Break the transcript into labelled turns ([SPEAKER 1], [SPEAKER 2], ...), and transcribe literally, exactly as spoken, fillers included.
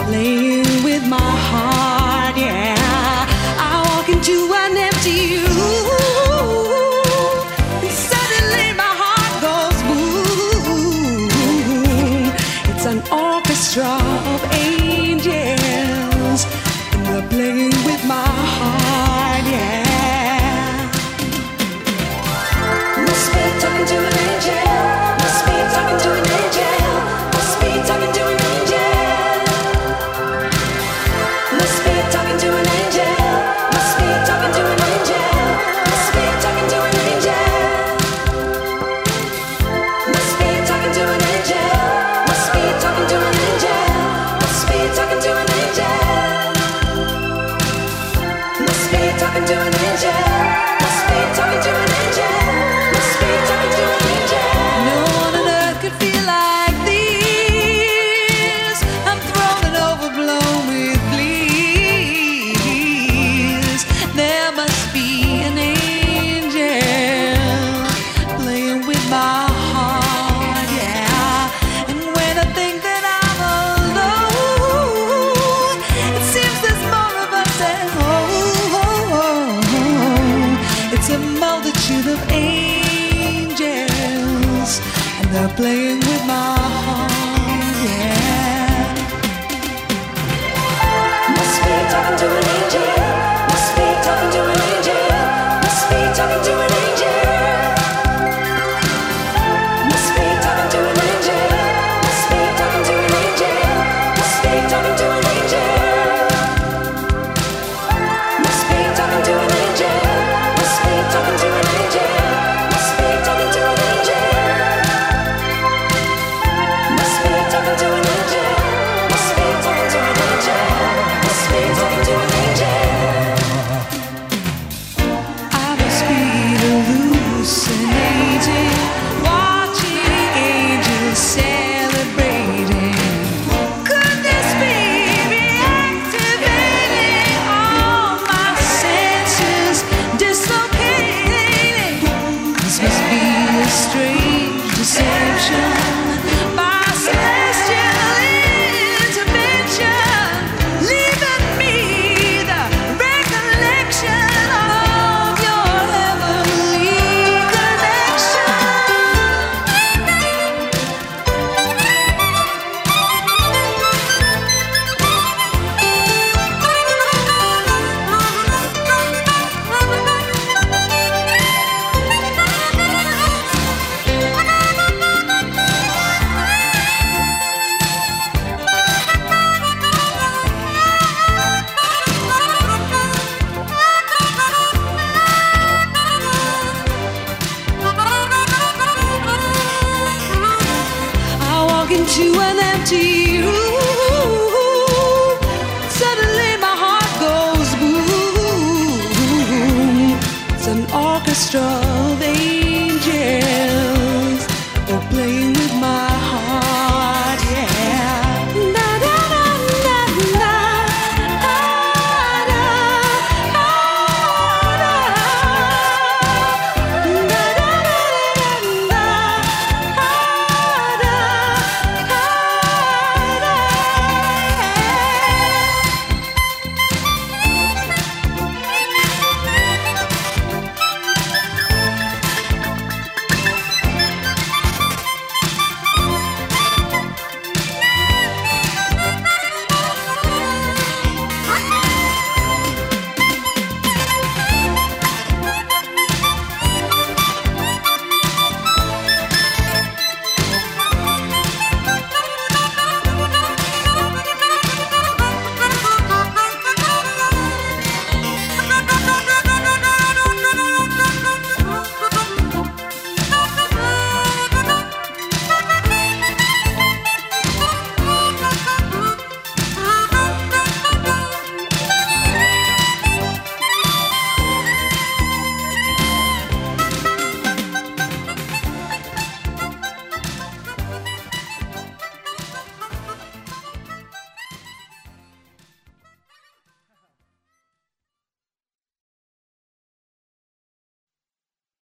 [SPEAKER 1] playing with my heart, yeah. I walk into an empty room, and suddenly my heart goes boom. It's an orchestra of angels, and they're playing with my heart, yeah. Must be talking to an angel. Must be talking to an angel. Must be talking to an angel. Must be talking to an angel. Must be talking to an angel. Must be talking to an angel. Must be talking to an angel. Must be talking to an angel. Must be talking to an angel. Must be talking to an angel. Must be talking to an angel. Must be talking to an angel. No one on earth could feel like this. I'm thrown and overblown with bliss. There must be an angel playing with my heart, yeah. And when I think that I'm alone, it seems there's more of us at home. It's a multitude of angels, and they're playing with my heart, yeah. Must be talking to an angel. Must be talking to an angel. Must be talking to an angel. Must be talking to an angel. Must be talking to an angel. Must be talking to an angel. Must be talking to an angel. Must be talking to an angel. Must be talking to an angel. Must be talking to an angel. Must be talking to an angel. Must be talking to an angel. I must be hallucinating, watching angels celebrating. Could this be reactivating all my senses, dislocating? This must be a strange deception, my celestial intervention, leaving me the recollection of your heavenly connection. I walk into an empty